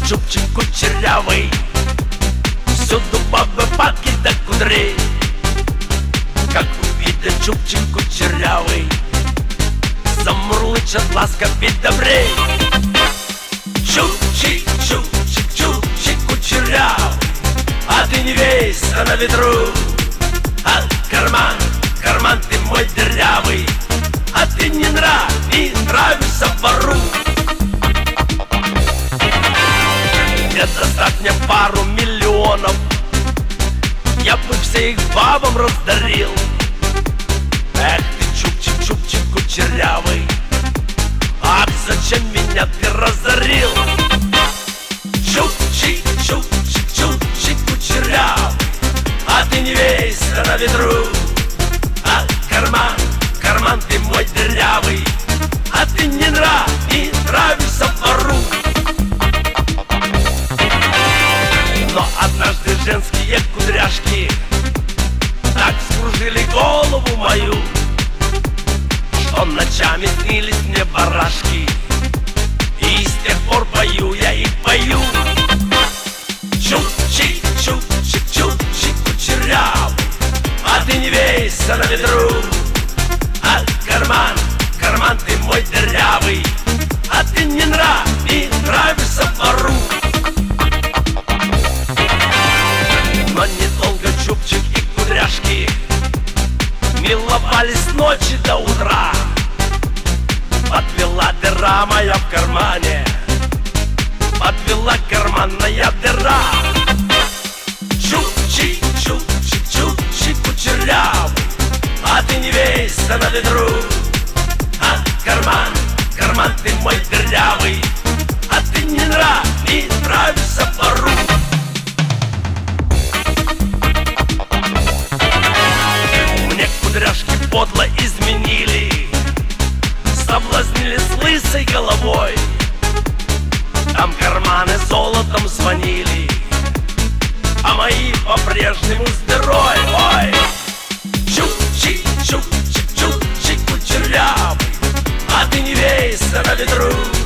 чубчик кучерявый, всюду бабы падки до кудрей. Как увидят чубчик кучерявый, замурлычат ласков и добрей. Чубчик, чубчик, чубчик кучерявый, а ты не вейся на ветру. А карман, карман ты мой дырявый, а ты не нравишься вору. Доставь мне пару миллионов, я бы все их бабам раздарил. Эх ты, чубчик, чубчик кучерявый, ах, зачем меня ты разорил? Чубчик, чубчик, чубчик кучерявый, а ты не вейся на ветру. А карман, карман ты мой дырявый, а ты не нравишься вору. Но однажды женские кудряшки так скружили голову мою, что ночами снились мне барашки, и с тех пор пою я и пою. Чубчик, чубчик, чубчик кучерявый, а ты не вейся на ветру. А карман, карман ты мой дырявый, а ты не нравишься вору. Но недолго чубчик и кудряшки миловались с ночи до утра. Подвела дыра моя в кармане, подвела карманная дыра. Чубчик, чубчик, чубчик кучерявый, а ты не вейся на ветру. А карман, карман ты мой дырявый, а ты не нравишься вору. Кудряшки подло изменили, соблазнили с лысой головой. Там карманы золотом звонили, а мои по-прежнему с дырой. Ой! Чубчик, чубчик, чубчик кучерявый, а ты не вейся на ветру.